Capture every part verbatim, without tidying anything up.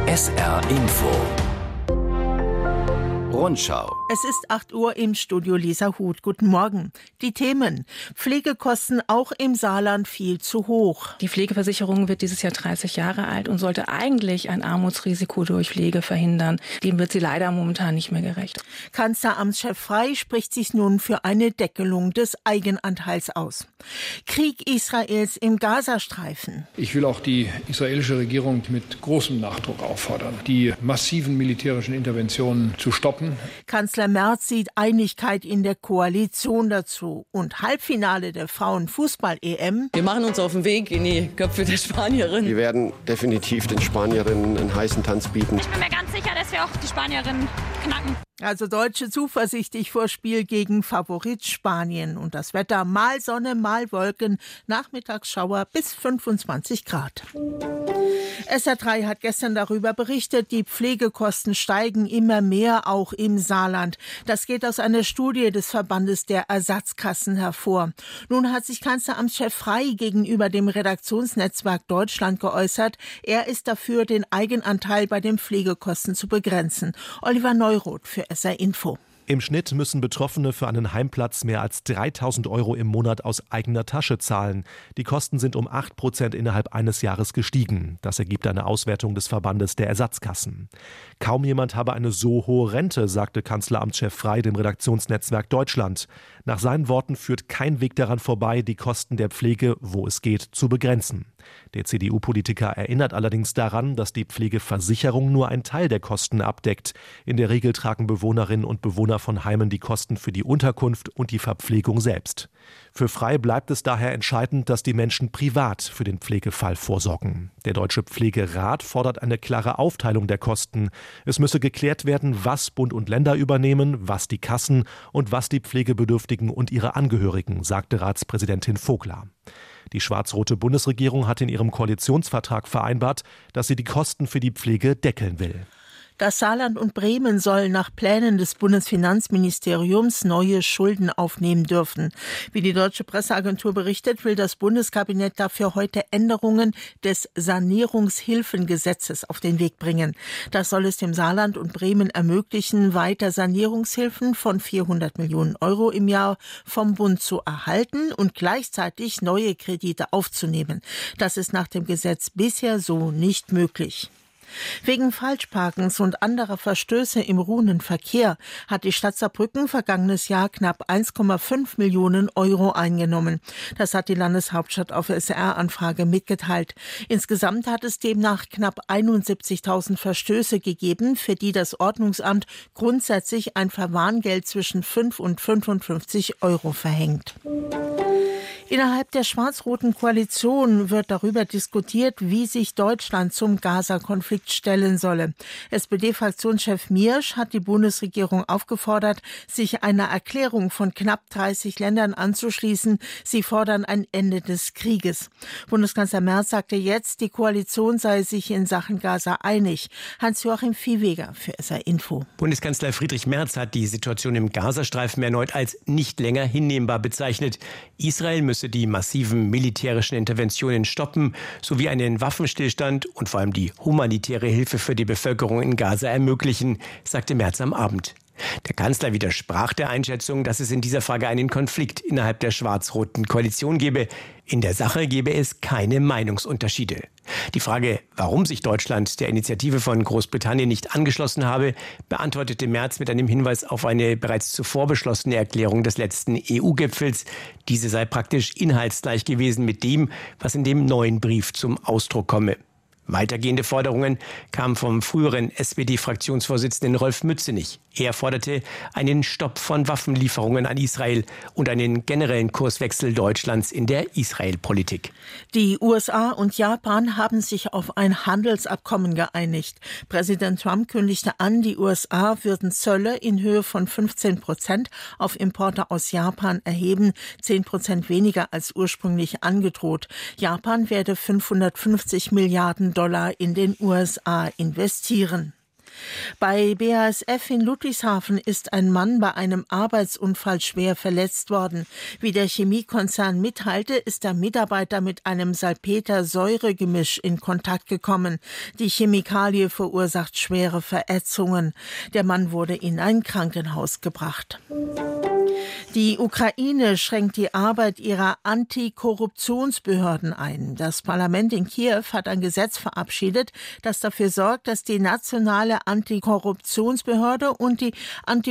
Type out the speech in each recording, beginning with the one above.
S R Info Rundschau. Es ist acht Uhr, im Studio Lisa Huth. Guten Morgen. Die Themen: Pflegekosten auch im Saarland viel zu hoch. Die Pflegeversicherung wird dieses Jahr dreißig Jahre alt und sollte eigentlich ein Armutsrisiko durch Pflege verhindern. Dem wird sie leider momentan nicht mehr gerecht. Kanzleramtschef Frey spricht sich nun für eine Deckelung des Eigenanteils aus. Krieg Israels im Gazastreifen. Ich will auch die israelische Regierung mit großem Nachdruck auffordern, die massiven militärischen Interventionen zu stoppen. Kanzler Merz sieht Einigkeit in der Koalition dazu. Und Halbfinale der Frauenfußball-E M. Wir machen uns auf den Weg in die Köpfe der Spanierinnen. Wir werden definitiv den Spanierinnen einen heißen Tanz bieten. Ich bin mir ganz sicher, dass wir auch die Spanierinnen knacken. Also Deutsche zuversichtlich vor Spiel gegen Favorit Spanien. Und das Wetter: mal Sonne, mal Wolken, Nachmittagsschauer bis fünfundzwanzig Grad. S R drei hat gestern darüber berichtet, die Pflegekosten steigen immer mehr, auch im Saarland. Das geht aus einer Studie des Verbandes der Ersatzkassen hervor. Nun hat sich Kanzleramtschef Frey gegenüber dem Redaktionsnetzwerk Deutschland geäußert. Er ist dafür, den Eigenanteil bei den Pflegekosten zu begrenzen. Oliver Neuroth für S R Info. Im Schnitt müssen Betroffene für einen Heimplatz mehr als dreitausend Euro im Monat aus eigener Tasche zahlen. Die Kosten sind um acht Prozent innerhalb eines Jahres gestiegen. Das ergibt eine Auswertung des Verbandes der Ersatzkassen. Kaum jemand habe eine so hohe Rente, sagte Kanzleramtschef Frey dem Redaktionsnetzwerk Deutschland. Nach seinen Worten führt kein Weg daran vorbei, die Kosten der Pflege, wo es geht, zu begrenzen. Der C D U-Politiker erinnert allerdings daran, dass die Pflegeversicherung nur einen Teil der Kosten abdeckt. In der Regel tragen Bewohnerinnen und Bewohner von Heimen die Kosten für die Unterkunft und die Verpflegung selbst. Für Frey bleibt es daher entscheidend, dass die Menschen privat für den Pflegefall vorsorgen. Der Deutsche Pflegerat fordert eine klare Aufteilung der Kosten. Es müsse geklärt werden, was Bund und Länder übernehmen, was die Kassen und was die Pflegebedürftigen und ihre Angehörigen, sagte Ratspräsidentin Vogler. Die schwarz-rote Bundesregierung hat in ihrem Koalitionsvertrag vereinbart, dass sie die Kosten für die Pflege deckeln will. Das Saarland und Bremen sollen nach Plänen des Bundesfinanzministeriums neue Schulden aufnehmen dürfen. Wie die Deutsche Presseagentur berichtet, will das Bundeskabinett dafür heute Änderungen des Sanierungshilfengesetzes auf den Weg bringen. Das soll es dem Saarland und Bremen ermöglichen, weiter Sanierungshilfen von vierhundert Millionen Euro im Jahr vom Bund zu erhalten und gleichzeitig neue Kredite aufzunehmen. Das ist nach dem Gesetz bisher so nicht möglich. Wegen Falschparkens und anderer Verstöße im ruhenden Verkehr hat die Stadt Saarbrücken vergangenes Jahr knapp eins Komma fünf Millionen Euro eingenommen. Das hat die Landeshauptstadt auf S R-Anfrage mitgeteilt. Insgesamt hat es demnach knapp einundsiebzigtausend Verstöße gegeben, für die das Ordnungsamt grundsätzlich ein Verwarngeld zwischen fünf und fünfundfünfzig Euro verhängt. Innerhalb der schwarz-roten Koalition wird darüber diskutiert, wie sich Deutschland zum Gaza-Konflikt stellen solle. S P D-Fraktionschef Miersch hat die Bundesregierung aufgefordert, sich einer Erklärung von knapp dreißig Ländern anzuschließen. Sie fordern ein Ende des Krieges. Bundeskanzler Merz sagte jetzt, die Koalition sei sich in Sachen Gaza einig. Hans-Joachim Viehweger für S R Info. Bundeskanzler Friedrich Merz hat die Situation im Gazastreifen erneut als nicht länger hinnehmbar bezeichnet. Israel müsse die massiven militärischen Interventionen stoppen, sowie einen Waffenstillstand und vor allem die humanitäre Hilfe für die Bevölkerung in Gaza ermöglichen, sagte Merz am Abend. Der Kanzler widersprach der Einschätzung, dass es in dieser Frage einen Konflikt innerhalb der schwarz-roten Koalition gebe. In der Sache gebe es keine Meinungsunterschiede. Die Frage, warum sich Deutschland der Initiative von Großbritannien nicht angeschlossen habe, beantwortete Merz mit einem Hinweis auf eine bereits zuvor beschlossene Erklärung des letzten E U-Gipfels. Diese sei praktisch inhaltsgleich gewesen mit dem, was in dem neuen Brief zum Ausdruck komme. Weitergehende Forderungen kamen vom früheren S P D-Fraktionsvorsitzenden Rolf Mützenich. Er forderte einen Stopp von Waffenlieferungen an Israel und einen generellen Kurswechsel Deutschlands in der Israel-Politik. Die U S A und Japan haben sich auf ein Handelsabkommen geeinigt. Präsident Trump kündigte an, die U S A würden Zölle in Höhe von fünfzehn Prozent auf Importe aus Japan erheben, zehn Prozent weniger als ursprünglich angedroht. Japan werde fünfhundertfünfzig Milliarden Dollar in den U S A investieren. Bei B A S F in Ludwigshafen ist ein Mann bei einem Arbeitsunfall schwer verletzt worden. Wie der Chemiekonzern mitteilte, ist der Mitarbeiter mit einem Salpeter-Säure-Gemisch in Kontakt gekommen. Die Chemikalie verursacht schwere Verätzungen. Der Mann wurde in ein Krankenhaus gebracht. Die Ukraine schränkt die Arbeit ihrer Antikorruptionsbehörden ein. Das Parlament in Kiew hat ein Gesetz verabschiedet, das dafür sorgt, dass die nationale Antikorruptionsbehörde und die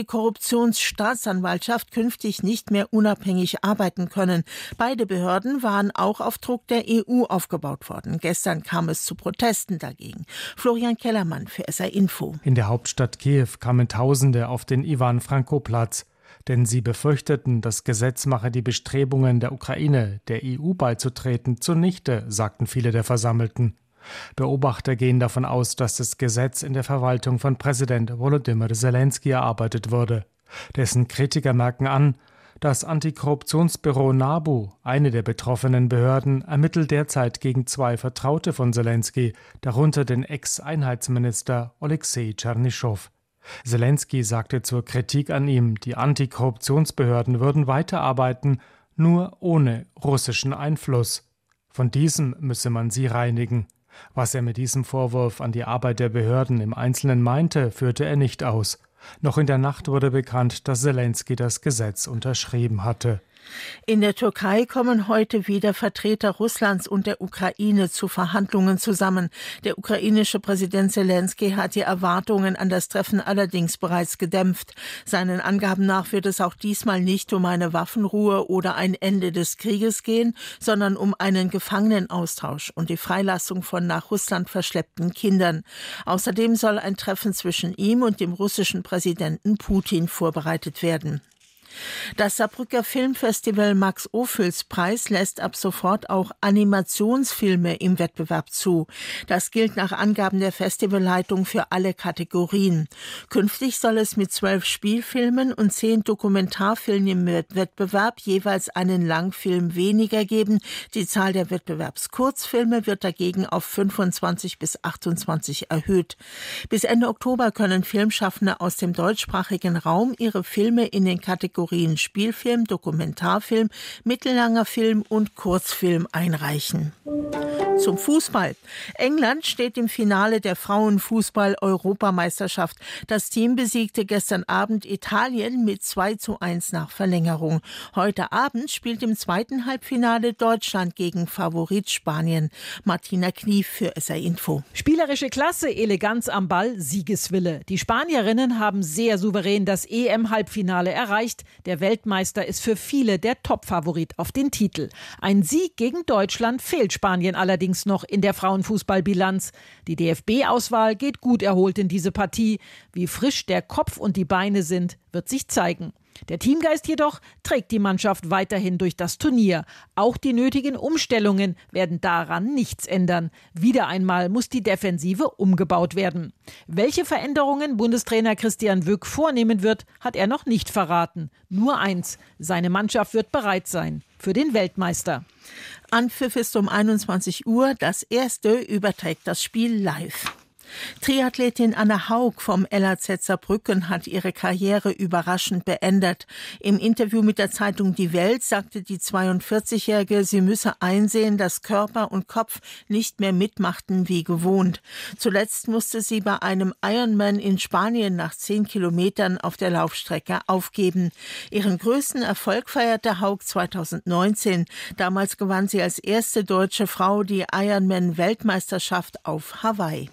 Antikorruptionsstaatsanwaltschaft künftig nicht mehr unabhängig arbeiten können. Beide Behörden waren auch auf Druck der E U aufgebaut worden. Gestern kam es zu Protesten dagegen. Florian Kellermann für S R Info. In der Hauptstadt Kiew kamen Tausende auf den Iwan-Franko-Platz. Denn sie befürchteten, das Gesetz mache die Bestrebungen der Ukraine, der E U beizutreten, zunichte, sagten viele der Versammelten. Beobachter gehen davon aus, dass das Gesetz in der Verwaltung von Präsident Volodymyr Zelensky erarbeitet wurde. Dessen Kritiker merken an, das Antikorruptionsbüro NABU, eine der betroffenen Behörden, ermittelt derzeit gegen zwei Vertraute von Zelensky, darunter den Ex-Einheitsminister Oleksiy Tschernyschow. Zelensky sagte zur Kritik an ihm, die Antikorruptionsbehörden würden weiterarbeiten, nur ohne russischen Einfluss. Von diesem müsse man sie reinigen. Was er mit diesem Vorwurf an die Arbeit der Behörden im Einzelnen meinte, führte er nicht aus. Noch in der Nacht wurde bekannt, dass Zelensky das Gesetz unterschrieben hatte. In der Türkei kommen heute wieder Vertreter Russlands und der Ukraine zu Verhandlungen zusammen. Der ukrainische Präsident Zelensky hat die Erwartungen an das Treffen allerdings bereits gedämpft. Seinen Angaben nach wird es auch diesmal nicht um eine Waffenruhe oder ein Ende des Krieges gehen, sondern um einen Gefangenenaustausch und die Freilassung von nach Russland verschleppten Kindern. Außerdem soll ein Treffen zwischen ihm und dem russischen Präsidenten Putin vorbereitet werden. Das Saarbrücker Filmfestival Max-Ophüls-Preis lässt ab sofort auch Animationsfilme im Wettbewerb zu. Das gilt nach Angaben der Festivalleitung für alle Kategorien. Künftig soll es mit zwölf Spielfilmen und zehn Dokumentarfilmen im Wettbewerb jeweils einen Langfilm weniger geben. Die Zahl der Wettbewerbskurzfilme wird dagegen auf fünfundzwanzig bis achtundzwanzig erhöht. Bis Ende Oktober können Filmschaffende aus dem deutschsprachigen Raum ihre Filme in den Kategorien Spielfilm, Dokumentarfilm, mittellanger Film und Kurzfilm einreichen. Zum Fußball. England steht im Finale der Frauenfußball-Europameisterschaft. Das Team besiegte gestern Abend Italien mit zwei zu eins nach Verlängerung. Heute Abend spielt im zweiten Halbfinale Deutschland gegen Favorit Spanien. Martina Knief für S R Info. Spielerische Klasse, Eleganz am Ball, Siegeswille. Die Spanierinnen haben sehr souverän das E M-Halbfinale erreicht. Der Weltmeister ist für viele der Top-Favorit auf den Titel. Ein Sieg gegen Deutschland fehlt Spanien allerdings noch in der Frauenfußballbilanz. Die D F B-Auswahl geht gut erholt in diese Partie. Wie frisch der Kopf und die Beine sind, wird sich zeigen. Der Teamgeist jedoch trägt die Mannschaft weiterhin durch das Turnier. Auch die nötigen Umstellungen werden daran nichts ändern. Wieder einmal muss die Defensive umgebaut werden. Welche Veränderungen Bundestrainer Christian Wück vornehmen wird, hat er noch nicht verraten. Nur eins: Seine Mannschaft wird bereit sein für den Weltmeister. Anpfiff ist um einundzwanzig Uhr. Das erste überträgt das Spiel live. Triathletin Anna Haug vom L A Z Saarbrücken hat ihre Karriere überraschend beendet. Im Interview mit der Zeitung Die Welt sagte die zweiundvierzigjährige, sie müsse einsehen, dass Körper und Kopf nicht mehr mitmachten wie gewohnt. Zuletzt musste sie bei einem Ironman in Spanien nach zehn Kilometern auf der Laufstrecke aufgeben. Ihren größten Erfolg feierte Haug zweitausendneunzehn. Damals gewann sie als erste deutsche Frau die Ironman-Weltmeisterschaft auf Hawaii.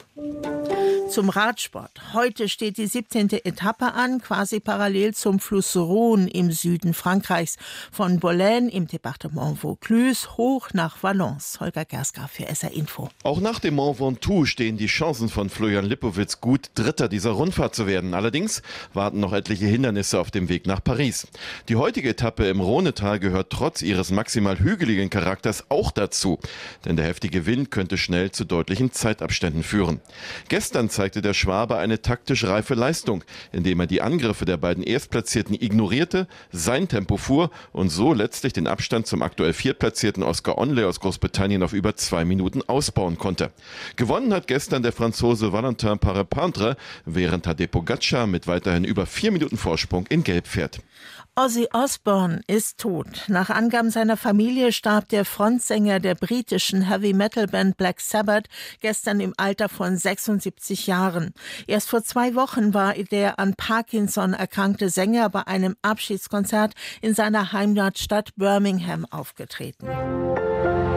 Zum Radsport. Heute steht die siebzehnte Etappe an, quasi parallel zum Fluss Rhône im Süden Frankreichs. Von Bolène im Departement Vaucluse hoch nach Valence. Holger Gerska für S R Info. Auch nach dem Mont Ventoux stehen die Chancen von Florian Lippowitz gut, Dritter dieser Rundfahrt zu werden. Allerdings warten noch etliche Hindernisse auf dem Weg nach Paris. Die heutige Etappe im Rhonetal gehört trotz ihres maximal hügeligen Charakters auch dazu. Denn der heftige Wind könnte schnell zu deutlichen Zeitabständen führen. Gestern zeigte zeigte der Schwabe eine taktisch reife Leistung, indem er die Angriffe der beiden Erstplatzierten ignorierte, sein Tempo fuhr und so letztlich den Abstand zum aktuell Viertplatzierten Oscar Onley aus Großbritannien auf über zwei Minuten ausbauen konnte. Gewonnen hat gestern der Franzose Valentin Parepintre, während Tadej Pogačar mit weiterhin über vier Minuten Vorsprung in Gelb fährt. Ozzy Osbourne ist tot. Nach Angaben seiner Familie starb der Frontsänger der britischen Heavy-Metal-Band Black Sabbath gestern im Alter von sechsundsiebzig Jahren. Erst vor zwei Wochen war der an Parkinson erkrankte Sänger bei einem Abschiedskonzert in seiner Heimatstadt Birmingham aufgetreten.